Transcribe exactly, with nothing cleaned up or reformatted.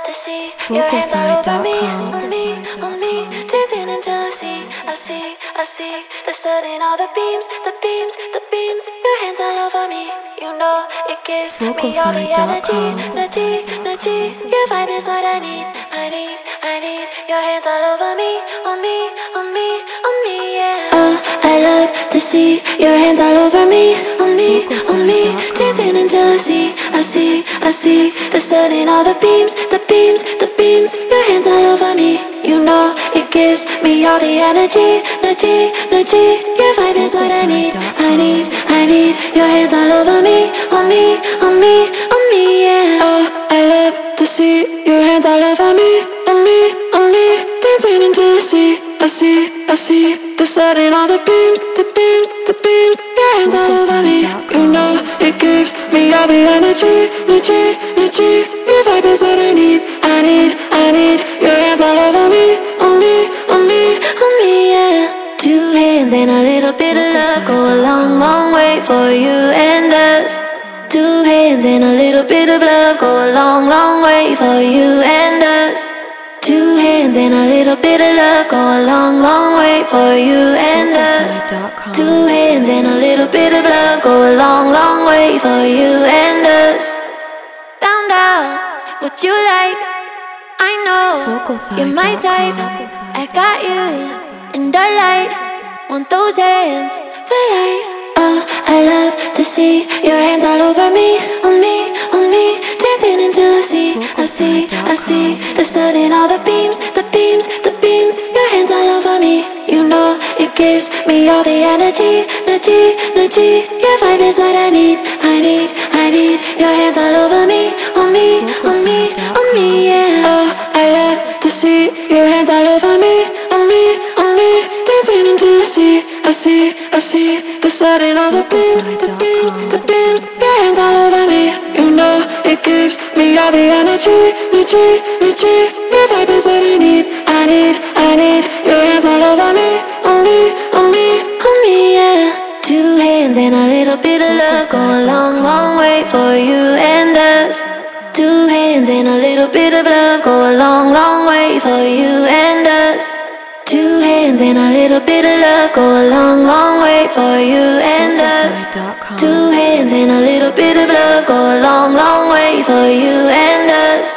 to see your hands all over me, on me, on me, dancing until I see, I see, I see the sun in all the beams, the beams, the beams. Your hands all over me, you know it gives me all the energy, energy, energy. Your vibe is what I need, I need, I need. Your hands all over me, on me, on me, on me, yeah. Oh, I love to see your hands all over me, on me, on me, dancing until I see, I see, I see the sun in all the beams, the beams, the beams. Your hands all over me, you know it gives me all the energy, energy, energy. Your vibe is what I need, I need, I need. Your hands all over me, on me, on me, on me, yeah. Oh, I love to see your hands all over me, on me, on me, dancing until I see, I see, I see the sun in all the beams, the beams, the beams. Your hands all over me, you know it gives me all the energy, energy, energy. Your vibe is what I need, I need, I need. Your hands all over me, on me, on me, on me, yeah. Two hands and a little bit of love go a long, long way for you and us. Two hands and a little bit of love go a long, long way for you and us. Two hands and a little bit of love go a long, long way for you and us. Two hands and a little bit of love go a long, long way for you and us. Found out what you like, I know you're my type. I got you in the light, want those hands for life. Oh, I love to see your hands all over me, on me, on me, dancing until I see, I see, I see the sun in all the beams, the beams, the beams. Your hands all over me, you know it gives me all the energy, energy, energy. Your vibe is what I need, I need, I need. Your hands all over me, on me, on me, on me, yeah. Oh, I love to see your hands all over me, on me, on me, dancing until I see, I see, I see the sun in all the beams, the beams, the beams. Your hands all over me, you know it gives me all the energy, energy, energy. Your vibe is what I need, I need, I need. Your hands all over me, on me, on me, on me, yeah. Two hands and a little bit of love go a long, long way for you and us. Two hands and a little bit of love go a long, long way for you and us. Two hands and a little bit of love go a long, long way for you and us. Two hands and a little bit of love go a long, long way for you and us.